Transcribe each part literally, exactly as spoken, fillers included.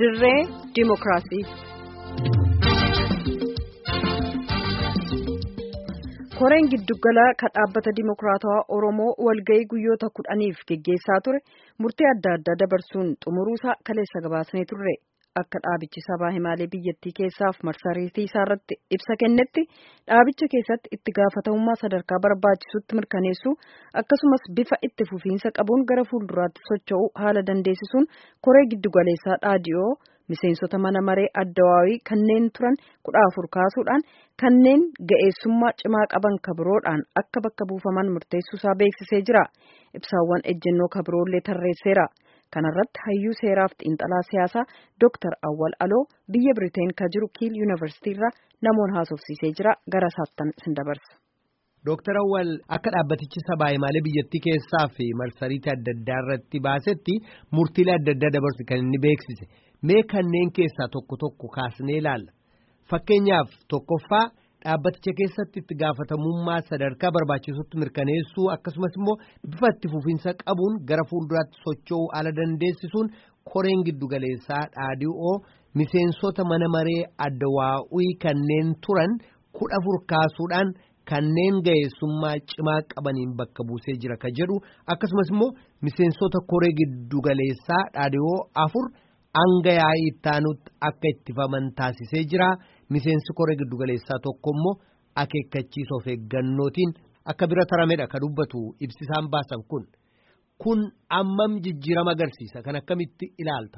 dirree Dimookiraasii. Koreen giddugala kan dhaabbata Dimookiraatawaa Oromoo walga'ii guyyoota kudhaniif geggeessaa ture murtee adda addaa dabarsuun xumuruusaa kaleessa gabaasnee turre. Akka dhaabichi sabaa himaalee biyyattii keessaaf marsariitii isaarratti ibsa kennetti dhaabicha keessatti itti gaafatamummaa sadarkaa barbaachisutti mirkaneessuu akkasumas bifa itti fufiinsa qabuun gara fuulduraatti socho'uu haala dandeessisuun koree giddugaleessaa dhaadiyoo miseensota mana maree addawaawii kanneen turan kudha afur kaasuudhaan kanneen ga'eessummaa cimaa qaban kabiroodhaan akka bakka buufaman murteessuusaa beeksisee jira. Ibsaawwan ejjennoo kabiroollee tarreesseera. Kanarratti hayyuu seeraaf xiinxalaa siyaasaa Dooktar Awwal Aloo biyya Biriteen ka jiru Kiil Yuunivarsiitiirraa namoon haasofsiisee jira. Gara saattan sin dabarsa. Dooktar Awwal akka dhaabbatichi sabaa himaalee biyyattii keessaa fi marsariitii adda addaa irratti baasetti murtiilee adda addaa dabarsu kan inni beeksise. Mee kanneen keessaa tokko tokko kaasnee ilaalla. Fakkeenyaaf tokkoffaa dhaabbaticha keessatti itti gaafatamummaa sadarkaa barbaachisutti mirkaneessuu akkasumas immoo bifa itti fufiinsa qabuun gara fuulduraatti socho'uu haala dandeessisuun koreen giddugaleessaa dhaadiyoo miseensota mana maree addawaawii kanneen turan kudha afur kaasuudhaan kanneen ga'eessummaa cimaa qabaniin bakka buusee jira ka jedhu akkasumas immoo miseensota koree giddugaleessaa dhaadiyoo afur hanga yaa'ii ittaanutti akka ittifaman taasisee jira. Miseensi koree giddugaleessaa tokko immoo akeekkachiisoo of eeggannootiin akka bira taramedha ka dubbatu ibsisaan baasan kun. Kun ammam jijjiirama agarsiisa kan akkamitti ilaalta?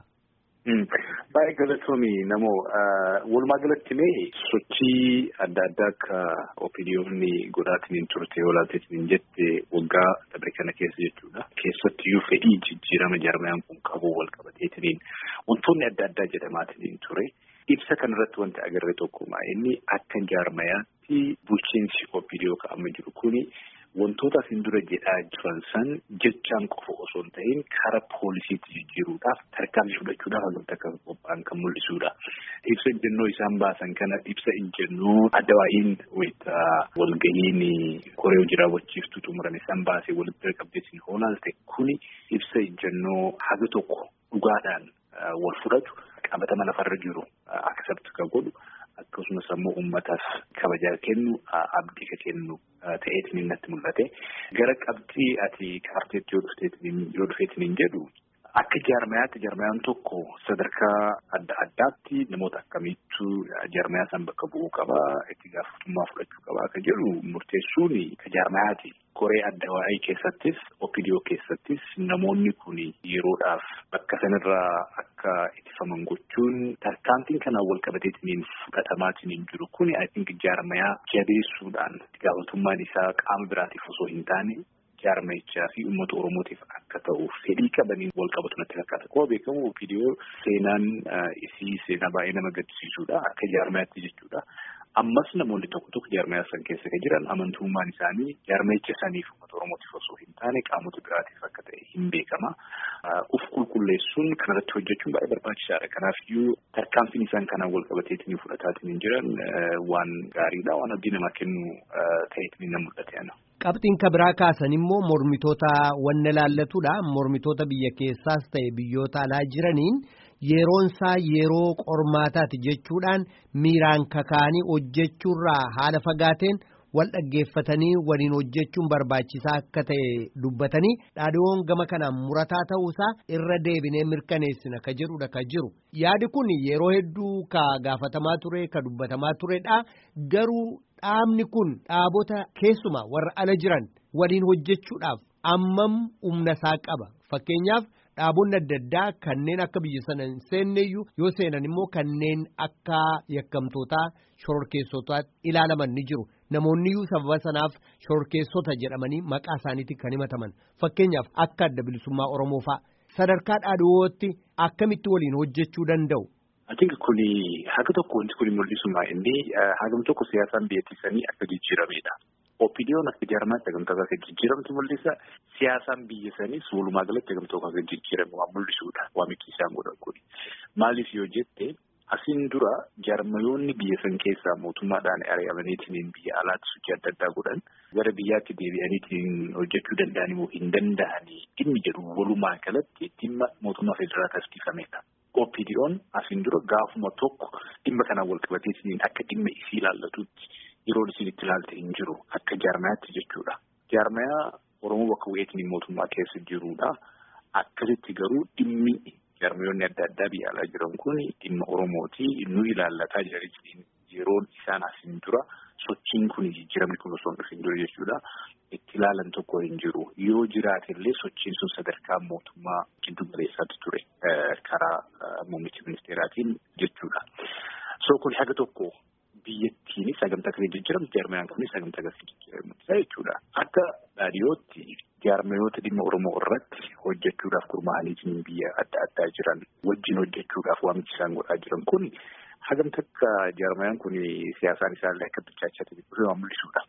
Baay'ee galatoomii namoo walumaa galatti mee sochii adda addaa akka opiniyoonni godhaatiin turte walaalteetiin jette waggaa dabre kana keessa jechuudha. Keessattiyyuu fedhii jijjiirama jaarmayaan kun qabu wal qabateetiin wantoonni adda addaa jedhamaatiin ture. Ibsa kanarratti wanti agarre tokkuma inni akka jaarmayaatti bulchiinsi opiniyoo ka'amee jiru kuni wantoota isin dura jedhaa jiran san jechaan qofa osoo hin ta'in karaa poolisiitti jijjiiruudhaaf tarkaanfii fudhachuudhaaf hanga akka qophaa'an kan mul'isudha. Ibsa ejjennoo isaan baasan kana ibsa ejjennoo addawaa'iin wayita walga'iin koree hojii raawwachiiftuu xumuran isaan baasee walitti qabdeessin hoolaalte kuni ibsa ejjennoo haga tokko dhugaadhaan wal fudhatu. Qabatama lafarra jiru accept ka godhu akkasumas ammoo uummataaf kabajaa kennu abdii ka kennu ta'eetiin natti mul'ate gara qabxii ati kaarteetti yoo dhufteetiin yoo dhufeetiin jedhu akka jaarmayaatti jaarmayaan tokko sadarkaa adda addaatti namoota akkamiittu jaarmayaa san bakka bu'uu qaba itti gaafatamummaa fudhachuu qaba akka jedhu murteessuun ka jaarmayaati. Koree addawaa'ii keessattis opiniyoo keessattis namoonni kun yeroodhaaf bakka sanarraa akka ittifaman gochuun tarkaanfiin kanaan wal qabateetiin fudhatamaatiin jiru kun I think jaarmayaa jabeessuudhaan gaafatamummaan isaa qaama biraatiif osoo hin taane jaarmayichaa fi uummata Oromootiif akka ta'uuf fedhii qabaniin wal qabatu natti fakkaata. Akkuma beekamu opiniyoo seenaan isii seenaa baay'ee nama gaddisiisudha akka jaarmayaatti jechuudha. Ammas namoonni tokko tokko jaarmayaa san keessa kan jiran amantummaan isaanii jaarmayicha saniif uummata Oromootiif osoo hin taane qaamota biraatiif akka ta'e hin beekama. Uf qulqulleessuun kanarratti hojjechuun baay'ee barbaachisaadha. Kanaafiyyuu tarkaanfiin isaan kanaan wal qabateetiin fudhataatiin jiran waan gaariidha. Waan abdii namaa kennu ta'eetiin na mul'ate. Qabxiin kabiraa kaasan immoo mormitoota wanna laallatudha. Mormitoota biyya keessaas ta'e biyyoota alaa jiraniin yeroonsaa yeroo qormaataati jechuudhaan miiraan kakaanii hojjechuurraa haala fagaateen wal dhaggeeffatanii waliin hojjechuun barbaachisaa akka ta'e dubbatanii dhaadhiyoon gama kanaan murataa ta'uusaa irra deebinee mirkaneessina ka jedhudha ka jiru. Yaadi kun yeroo hedduu ka gaafatamaa ture ka dubbatamaa turedha. Garuu dhaabni kun dhaabota keessumaa warra ala jiran waliin hojjechuudhaaf ammam humna isaa qaba. Fakkeenyaaf dhaabonni adda addaa kanneen akka biyya sana hin seenneyyuu yoo seenan immoo kanneen akka yakkamtootaa shororkeessotaatti ilaalaman ni jiru. Namoonni iyyuu sababa sanaaf shororkeessota jedhamanii maqaa isaaniitiin kan himataman. Fakkeenyaaf akka adda bilisummaa Oromoo fa'a. Sadarkaa dhaadhiyootti akkamitti waliin hojjechuu danda'u? I think kuni haga tokko wanti kuni mul'isuma inni hagam tokko siyaasaan biyyattiisanii akka jijjiiramedha. Opiniyoon akka jaarmaatti hagam tokko akka jijjiiramtu mul'isa. Siyaasaan biyya saniis walumaa galatti hagam tokko akka jijjiiramu waan mul'isudha. Waan miti isaan godhan kuni. Maaliif yoo jette asiin dura jaarmayoonni biyya san keessaa mootummaadhaan ari'amaniitiin biyya alaatti sochii adda addaa godhan gara biyyaatti deebi'aniitiin hojjechuu danda'anii moo hin danda'anii dhimmi jedhu walumaa galatti dhimma mootummaa federaalaa taasifamedha. O P D O'n asiin dura gaafuma tokko dhimma kanaan wal qabatee isiniin akka dhimma isii ilaallatutti yeroo isin itti ilaalte hin jiru akka jaarmayaatti jechuudha. Jaarmayaa Oromoo bakka bu'eetiin mootummaa keessa jirudha. Akkasitti garuu dhimmi jaarmayoonni adda addaa biyya alaa jiran kun dhimma Oromooti nu ilaallataa jiran yeroo isaan asiin dura sochiin kun jijjiiramni kun osoo hin jiru jechuudha. Itti ilaalan tokko hin jiru. Yoo jiraate illee sochiin sun sadarkaa mootummaa giddu galeessaatti ture karaa muummicha ministeeraatiin jechuudha. So kun haga tokko biyyattiin sagantaa kan jijjiiramu jaarmayaan kan sagantaa kan jijjiiramu jechuudha. Akka dhaadhiyootti jaarmayoota dhimma Oromoo irratti hojjechuudhaaf gurmaa'anii biyya adda addaa jiran wajjin hojjechuudhaaf waamichi isaan godhaa jiran kun hagam takka jaarmayaan kun siyaasaan isaallee akka bilchaachate bifa mul'isudha.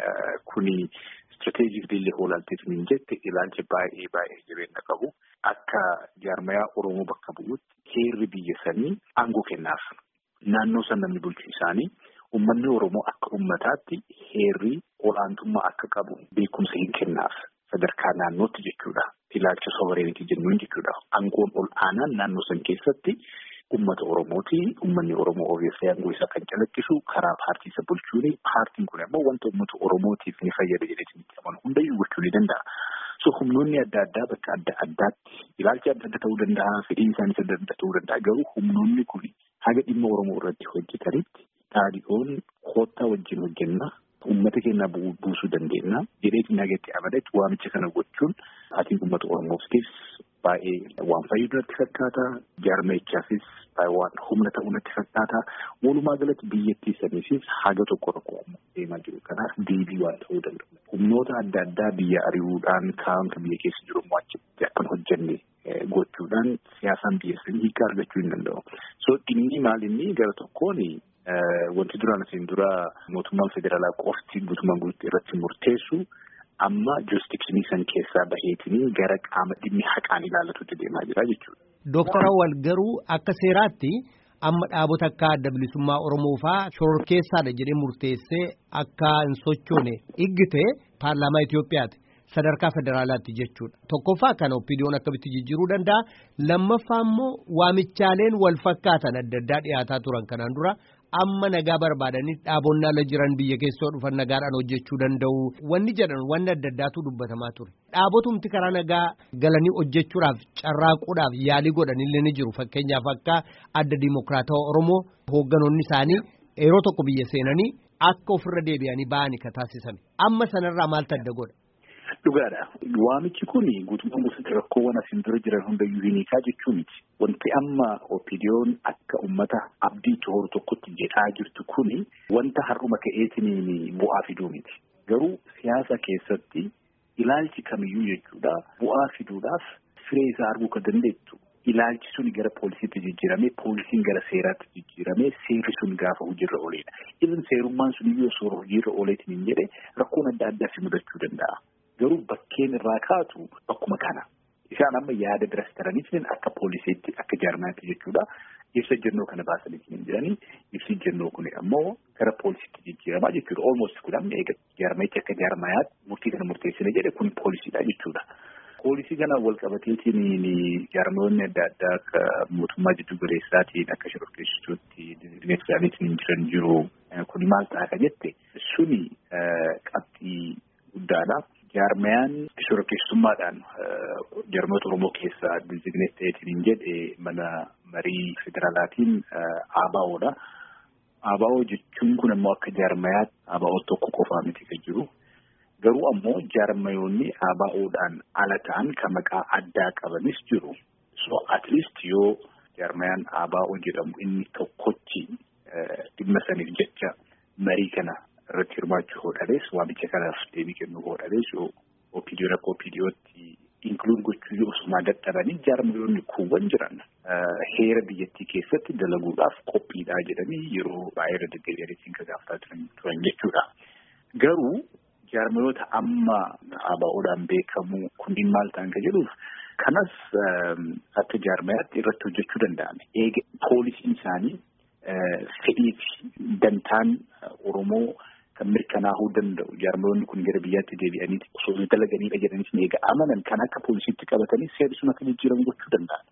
Kuni istirateejikii illee hoolalteetiin hin jette ilaalcha baay'ee baay'ee jireenya qabu akka jaarmayaa Oromoo bakka bu'uutti heerri biyya sanii aangoo kennaaf. Naannoo san namni bulchu isaanii uummanni Oromoo akka uummataatti heerri olaantummaa akka qabu beekumsa hin kennaaf sadarkaa naannootti jechuudha. Ilaalcha sovereenitii jennuun jechuudha. Aangoon ol aanaan naannoo san keessatti uummata Oromooti. Uummanni Oromoo ogeessa aangoo isaa kan calaqqisu karaa paartii isa bulchuuni. Paartiin kun immoo wanta uummata Oromootiif ni fayyada jedhee itti amanu hundayyuu gochuu ni danda'a. So humnoonni adda addaa bakka adda addaatti ilaalcha adda adda ta'uu danda'a. Fedhiin isaaniis adda adda ta'uu danda'a. Garuu humnoonni kun haga dhimma Oromoo irratti hojjetanitti dhaadhiyoon koottaa wajjin hojjenna. Uummata keenya buusuu dandeenya. Jedheetiin nagatti amadatti waamicha kana gochuun ati uummata Oromootiifis baay'ee waan fayyadu natti fakkaata. Jaarmayichaafis waan humna ta'uu natti fakkaata. Walumaa galatti biyyattii saniifis haga tokko rakkoo deemaa jiru. Kanaaf deebii waan ta'uu danda'u. Humnoota adda addaa biyya ari'uudhaan kaan kan biyya keessa jiru mo'achitti akkan hojjenne gochuudhaan siyaasaan biyya sanii hiika argachuu hin danda'u. So inni maalinni gara tokkoon wanti duraan asiin dura mootummaan federaalaa qofti guutummaan guutuu irratti murteessu amma jurisdikshinii san keessaa baheetiin gara qaama dhimmi haqaan ilaallatutti deemaa jira jechuudha. Dooktar Awwal garuu akka seeraatti amma dhaabota akka adda bilisummaa Oromoo fa'aa shororkeessaadha jedhee murteessee akka hin sochoone iggite paarlaamaa Itoophiyaati. Sadarkaa federaalaatti jechuudha. Tokkoffaa kana O P D O'n akkamitti jijjiiruu danda'a. Lammaffaa immoo waamichaaleen wal fakkaatan adda addaa dhiyaataa turan kanaan dura amma nagaa barbaadanii dhaabonni ala jiran biyya keessoo dhufan nagaadhaan hojjechuu danda'u. Wanni jedhan wanni adda addaatu dubbatamaa ture. Dhaabotumti karaa nagaa galanii hojjechuudhaaf carraaquudhaaf yaalii godhanillee ni jiru. Fakkeenyaaf akka adda Dimookiraatawaa Oromoo hoogganoonni isaanii yeroo tokko biyya seenanii akka ofirra deebi'anii ba'anii ka taasisame. Amma sanarraa maaltu adda godha? Dhugaadha. Waamichi kun guutummaa gosoota rakkoowwan asiin dura jiran hundayyuu hiikaa jechuu miti. Wanti amma O P D O'n akka uummata abdii toora tokkotti jedhaa jirtu kun wanta har'uma ka'eetiin bu'aa fiduu miti. Garuu siyaasa keessatti ilaalchi kamiyyuu jechuudha bu'aa fiduudhaaf firee isaa arguu kan dandeettu. Ilaalchi sun gara poolisiitti jijjiiramee poolisiin gara seeraatti jijjiiramee seerri sun gaafa hojiirra ooledha. Isin seerummaan sun iyyuu osoo hojiirra ooleetiin hin jedhe rakkoon adda addaa fi mudachuu danda'a. Garuu bakkeen irraa kaatu akkuma kana. Isaan amma yaada biras taraniitiin akka poolisiitti akka jaarmayaatti jechuudha. Ibsa jennoo kana baasanii hin jiranii. Ibsi jennoo kun ammoo gara poolisiitti jijjiiramaa jechuudha. Almost kun amma eega jaarmayichi akka jaarmayaatti murtii kana murteessine jedhe kun poolisiidha jechuudha. Poolisii kana wal qabateetiin jaarmayoonni adda addaa akka mootummaa jiddu galeessaatiin akka shororkeessituutti dinagdee isaaniitiin jiran jiru. Kun maal ta'a ka jette suni qabxii guddaadha. Jaarmayaan shororkeessummaadhaan jaarmayoota Oromoo keessaa dinagdee ta'eetiin jedhe mana marii federaalaatiin A B O'dha. A B O jechuun kun ammoo akka jaarmayaatti A B O tokko qofaa miti kan jiru. Garuu ammoo jaarmayoonni A B O'dhaan ala ta'an kan maqaa addaa qabanis jiru. So at least yoo jaarmayaan A B O jedhamu inni tokkochi dhimma saniif jecha marii kana irratti hirmaachuu hodhalees waamicha kanaaf deebii kennuu hodhalees O P D O akka O P D O'tti inkluud gochuu yoo osuma dadhabanii jaarmayoonni kuuwwan jiran heera biyyattii keessatti dalaguudhaaf qophiidhaa jedhanii yeroo baay'ee irra deddeebi'aniitiin kan gaafataa turan jechuudha. Garuu jaarmayoota amma A B O'dhaan beekamu kunniin maal ta'an ka jedhuuf kanas akka jaarmayaatti irratti hojjechuu danda'ame. Eega poolisiin isaanii fedhii fi dantaan Oromoo kan mirkanaa'uu danda'u jaarmayoonni kun gara biyyaatti deebi'anii osoo dalaganiidha jedhanii eega amanan kan akka poolisiitti qabatanii seerri sun akka jijjiiramu gochuu danda'an.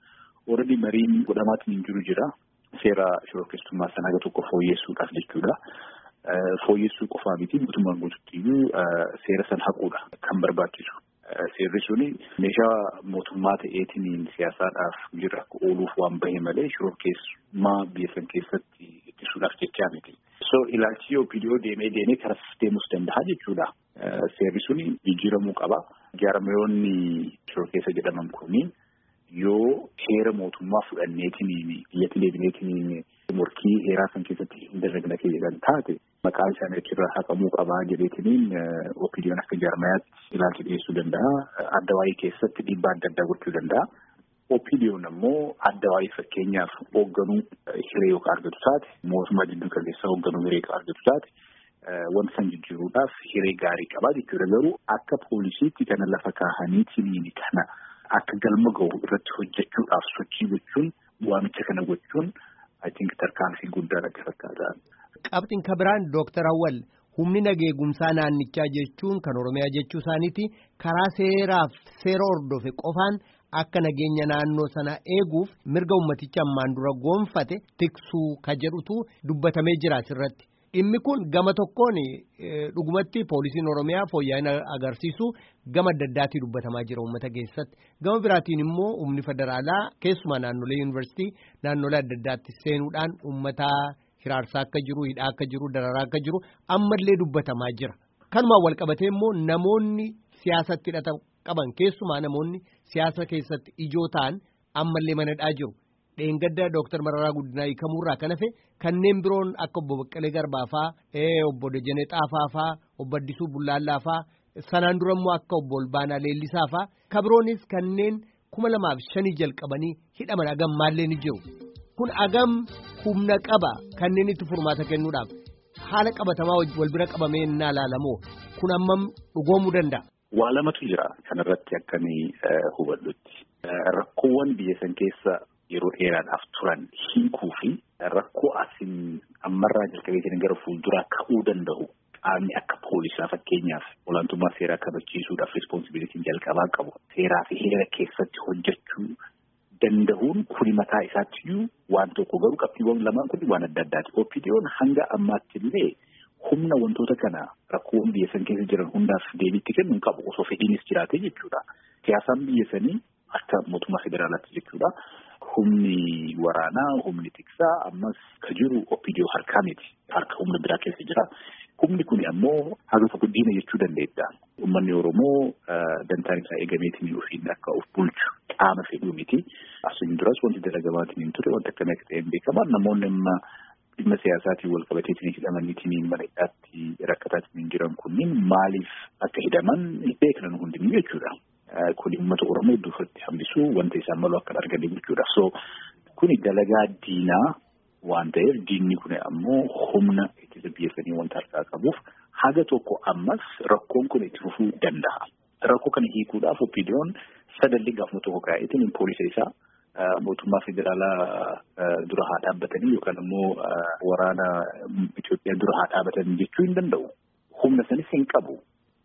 Already mariin godhamaatiin hin jiru jira. Seera shororkeessummaa sana haga tokko fooyyessuudhaaf jechuudha. Fooyyessuu qofaa miti mootummaan guutuutti seera san haquudha kan barbaachisu. Seerri suni meeshaa mootummaa ta'eetiin siyaasaadhaaf jira ooluuf waan bahe malee shororkeessummaa biyya san keessatti ittisuudhaaf jechaa miti. So ilaalchi O P D O deemee deemee karas deemus danda'a jechuudha. Seerri suni jijjiiramuu qaba. Jaarmayoonni shororkeessa jedhaman kuni yoo heera mootummaa fudhanneetiin biyyatti deebineetiin morkii heeraa san keessatti hin dalagna kan taate maqaan isaanii achirraa haqamuu qabaa jedheetiin O P D O'n akka jaarmayaatti ilaalchi dhiyeessuu danda'a. Adda waa'ee keessatti dhiibbaa adda addaa gochuu danda'a. O P D O'n ammoo adda waa'ee fakkeenyaaf hoogganuu hiree yookaan argatu taate mootummaa jidduu kaleessaa hoogganuu hiree yookaan argatu taate wanta san jijjiiruudhaaf hiree gaarii qabaa jechuudha. Garuu akka poolisiitti kana lafa kaahaniitiin kana akka galma gahu irratti hojjechuudhaaf sochii gochuun waamicha kana gochuun I think tarkaanfii guddaa akka fakkaata. Qabxiin kabiraan Dooktar Awwal humni nageegumsaa naannichaa jechuun kan Oromiyaa jechuu isaaniiti karaa seeraaf seera hordofe qofaan akka nageenya naannoo sana eeguuf mirga ummaticha ammaan dura goonfate tiksuu ka jedhutu dubbatamee jira asirratti. Dhimmi kun gama tokkoon dhugumatti poolisiin Oromiyaa fooyya'ina agarsiisu gama adda addaatii dubbatamaa jira uummata keessatti. Gama biraatiin immoo humni federaalaa keessumaa naannolee yuunivarsiitii naannolee adda addaatti seenuudhaan uummata hiraarsaa akka jiru, hidhaa akka jiru, dararaa akka jiru ammallee dubbatamaa jira. Kanumaan wal qabatee immoo namoonni siyaasatti hidhata qaban keessumaa namoonni siyaasa keessatti ijoo ta'an ammallee manadhaa jiru. Dheengadda Dooktar Mararaa Guddinaa hiikamuurraa kan hafe kanneen biroon akka obbo Baqqalee Garbaa faa, obbo Dejenee Xaafaa faa, obbo Addisuu Bullaallaa faa, sanaan dura immoo akka obbo Olbaanaa Leellisaa faa, kabiroonis kanneen kuma lamaaf shanii jalqabanii hidhaman agam maallee ni jiru. Kun agam humna qaba kanneen itti furmaata kennuudhaaf haala qabatamaa wal bira qabamee innaa ilaalamoo kun ammam dhugoomuu danda'a. Waa lamatu jira kanarratti akkamii hubadhutti. Rakkoowwan biyya san keessa yeroo dheeraadhaaf turan hiikuu fi rakkoo asiin ammarraa jalqabeetiin gara fuulduraa ka'uu danda'u qaamni akka poolisaa fakkeenyaaf olaantummaa seeraa kabachiisuudhaaf responsibilitiin jalqabaa qabu seeraa fi heera keessatti hojjechuu danda'uun kuni mataa isaattiyyuu waan tokko garuu qabxiiwwan lamaan kun waan adda addaati. O P D O'n hanga ammaatti illee humna wantoota kana rakkoowwan biyya san keessa jiran hundaaf deebiitti kennu hin qabu osoo fedhiinis jiraate jechuudha. Siyaasaan biyya sanii akka mootummaa federaalaatti jechuudha. Humni waraanaa, humni tiksaa ammas ka jiru O P D O harkaa miti. Harka humna biraa keessa jira. Humni kun ammoo haga tokko diina jechuu dandeetta. Uummanni Oromoo dantaan isaa eegameetiin ofiin akka of bulchu qaama fedhuu miti. Asiin duras wanti dalagamaatiin hin ture wanta akkana akka ta'e beekama. Namoonni amma dhimma siyaasaatiin wal qabateetiin hidhamaniitiin mana hidhaatti rakkataatiin jiran kunniin maaliif akka hidhaman beeknan hundinuu jechuudha. Kun uummata Oromoo duufatti hambisuu wanta isaan malu akka arganii jechuudha. So kuni dalagaa diinaa waan ta'eef diinni kun ammoo humna ittisa biyya sanii wanta harkaa qabuuf haga tokko ammas rakkoon kun itti fufuu danda'a. Rakkoo kana hiikuudhaaf O P D O'n sadalli gaafuma tokko kaa'eetiin poolisa isaa mootummaa federaalaa dura haa dhaabbatanii yookaan immoo waraana Itoophiyaa dura haa dhaabbatan jechuu hin danda'u. Humna sanis hin qabu.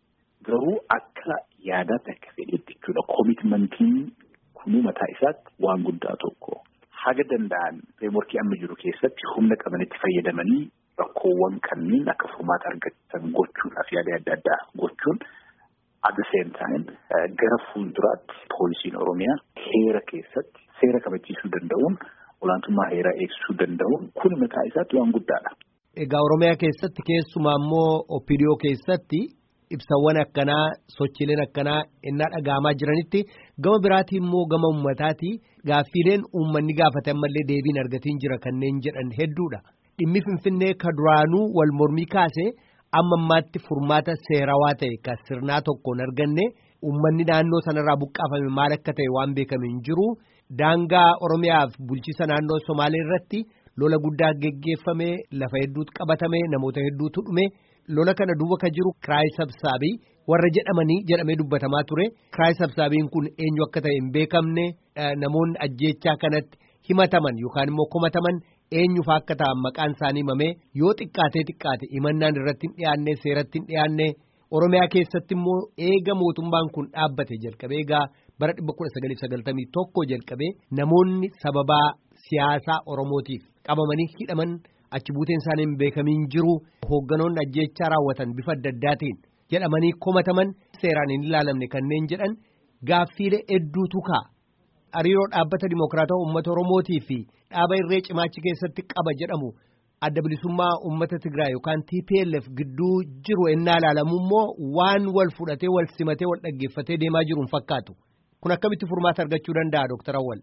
Garuu akka yaadaatti akka fedhetti jechuudha. Koomitmentiin kunuu mataa isaatti waan guddaa tokko. Haga danda'an feemorkii amma jiru keessatti humna qabanitti fayyadamanii rakkoowwan kanneen akka furmaata argatan gochuudhaaf yaada adda addaa gochuun at the same time gara fuulduraatti poolisiin Oromiyaa heera keessatti seera kabachiisuu danda'uun olaantummaa heeraa eegsisuu danda'uun kun mataa isaatti waan guddaadha. Egaa Oromiyaa keessatti keessumaa immoo O P D O keessatti ibsawwan akkanaa sochiileen akkanaa innaa dhaga'amaa jiranitti gama biraatii immoo gama uummataati gaaffiileen uummanni gaafate ammallee deebiin argatiin jira kanneen jedhan hedduudha. Dhimmi Finfinnee ka duraanuu wal mormii kaase amma ammaatti furmaata seerawaa ta'e ka sirnaa tokkoon arganne uummanni naannoo sanarraa buqqaafame maal akka ta'e waan beekame hin jiru. Daangaa Oromiyaaf bulchiisa naannoo Somaalee irratti lola guddaa geggeeffame lafa hedduutu qabatame namoota hedduutu dhume. Lola kana duuba ka jiru kiraay sabsaabii warra jedhamanii jedhamee dubbatamaa ture. Kiraay sabsaabiin kun eenyu akka ta'e hin beekamne namoonni ajjeechaa kanatti himataman yookaan immoo komataman eenyufa akka ta'an maqaan isaanii himamee yoo xiqqaatee xiqqaate himannaan irratti hin dhiyaanne seeratti hin dhiyaanne Oromiyaa keessatti immoo eega mootummaan kun dhaabbate jalqabee egaa bara dhibba kudha sagaliif sagaltamii tokko jalqabee namoonni sababaa siyaasaa Oromootiif qabamanii hidhaman achi buuteen isaanii hin beekamiin jiru hoogganoonni ajjeechaa raawwatan bifa adda addaatiin jedhamanii komataman seeraan hin ilaalamne kanneen jedhan gaaffiilee hedduutu ka'a. Hariiroo dhaabbata Dimookiraatawaa uummata Oromootii fi dhaaba irree cimaachi keessatti qaba jedhamu adda bilisummaa uummata Tigraay yookaan T P L F gidduu jiru ennaa ilaalamu immoo waan wal fudhatee wal simatee wal dhaggeeffatee deemaa jiru hin fakkaatu. Kun akkamitti furmaata argachuu danda'a Dooktar Awwal?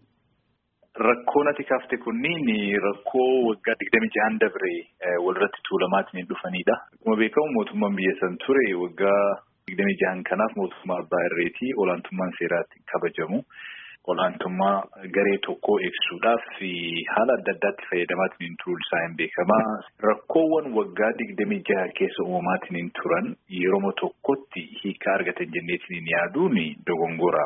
Rakkoon ati kaafte kunniin rakkoo waggaa digdamii jahan dabre walirratti tuulamaatiin dhufanidha. Akkuma beekamu mootummaan biyya san ture waggaa digdamii jahan kanaaf mootummaa abbaa irreetii olaantummaan seeraatti kabajamu. Olaantummaa garee tokkoo ibsuudhaaf haala adda addaatti fayyadamaatiin turuun isaa hin beekamaa. Rakkoowwan waggaa digdamii jaha keessa uumamaatiin turan yeroo tokkotti hiikaa argatan jenneetiin yaaduun dogongora.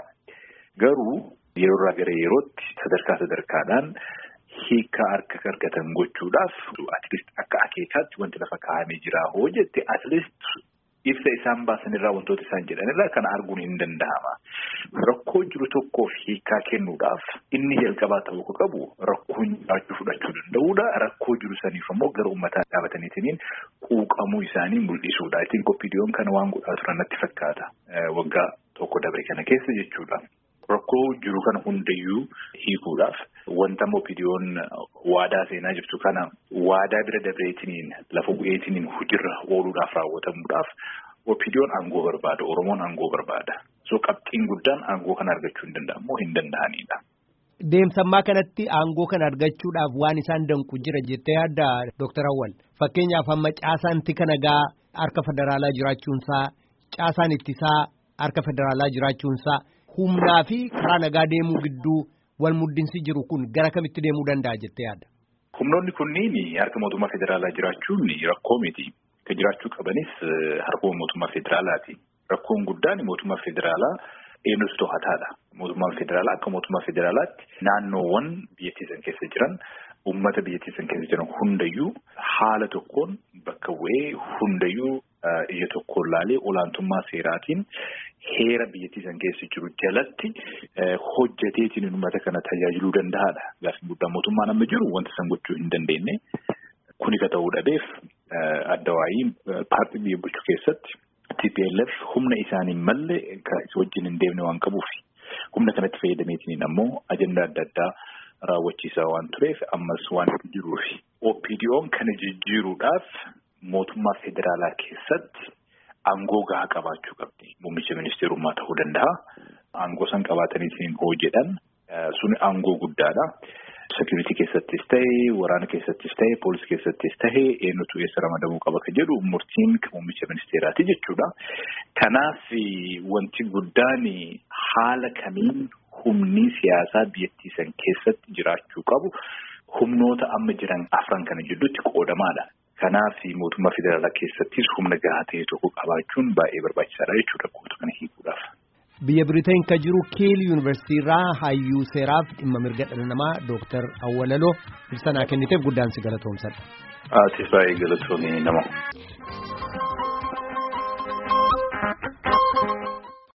Garuu yeroo irraa gara yerootti sadarkaa sadarkaadhaan hiikaa harka argatan gochuudhaaf atleast akka akeekaatti wanti lafa kaa'amee jira hoo jette atleast ibsa isaan baasanirraa wantoota isaan jedhanirraa kana arguun hin danda'ama. Rakkoo jiru tokkoof hiikaa kennuudhaaf inni jalqabaa ta'uu qabu rakkoon jiraachuu fudhachuu danda'uudha. Rakkoo jiru saniif ammoo gara uummataa dhaabataniitiin quuqamuu isaanii mul'isuudha. Ittiin Oppidiyoon kana waan godhaa turan natti fakkaata waggaa tokko dabre kana keessa jechuudha. Rakkoo jiru kana hundayyuu hiikuudhaaf wanta Oppidiyoon waadaa seenaa jirtu kana waadaa bira dabreetiin lafa bu'eetiin hojiirra ooluudhaaf raawwatamuudhaaf Oppidiyoon aangoo barbaada. Oromoon aangoo barbaada. So qabxiin guddaan aangoo kana argachuu hin danda'amu hin danda'anidha. Deemsammaa kanatti aangoo kana argachuudhaaf waan isaan danqu jira jettee yaadda Dooktar Awwal. Fakkeenyaaf amma caasaan tika nagaa harka federaalaa jiraachuunsaa, caasaan ittisaa harka federaalaa jiraachuunsaa, humnaa fi karaa nagaa deemuu gidduu wal muddinsi jiru kun gara kamitti deemuu danda'a jettee yaadda? Humnoonni kunniin harka mootummaa federaalaa jiraachuun rakkoo miti. Kan jiraachuu qabanis harka mootummaa federaalaati. Rakkoon guddaan mootummaa federaalaa eenyus to'ataadha. Mootummaan federaalaa akka mootummaa federaalaatti naannoowwan biyyattii san keessa jiran uummata biyyattii san keessa jiran hundayyuu haala tokkoon bakka bu'ee hundayyuu ija tokkoon laalee olaantummaa seeraatiin heera biyyattii san keessa jiru jalatti hojjeteetiin uummata kana tajaajiluu danda'aadha. Gaaffiin guddaan mootummaan amma jiru wanta san gochuu hin dandeenye kuni ka ta'uu dhabeef adda waayii paartii biyya bulchuu keessatti T P L F humna isaanii malee wajjin hin deemne waan qabuuf humna kanatti fayyadameetiin ammoo ajandaa adda addaa raawwachiisaa waan tureef ammas waan jiruuf Oppidiyoon kana jijjiiruudhaaf mootummaa federaalaa keessatti aangoo gahaa qabaachuu qabdi. Muummicha ministeerummaa ta'uu danda'a. Aangoo san qabaataniitiin hoo jedhan suni aangoo guddaadha. Security keessattis ta'e, waraana keessattis ta'e, poolisii keessattis ta'e eenyutu eessa ramadamuu qaba kan jedhu murtiin muummicha ministeeraati jechuudha. Kanaaf wanti guddaan haala kamiin humni siyaasaa biyyattii san keessatti jiraachuu qabu humnoota amma jiran afran kana jidduutti qoodamaadha. Kanaaf mootummaa federaalaa keessattis humna gahaa ta'e tokko qabaachuun baay'ee barbaachisaadha jechuudha kootu kana hiikuudhaaf. Biyya Biriteen kan jiru Kiil Yuunivarsiitii irraa hayyuu seeraaf dhimma mirga dhala namaa Dooktar Awwalaloo ibsa naa kenniteef guddaan si galatoomsadha. Ati baay'ee galatoomii nama.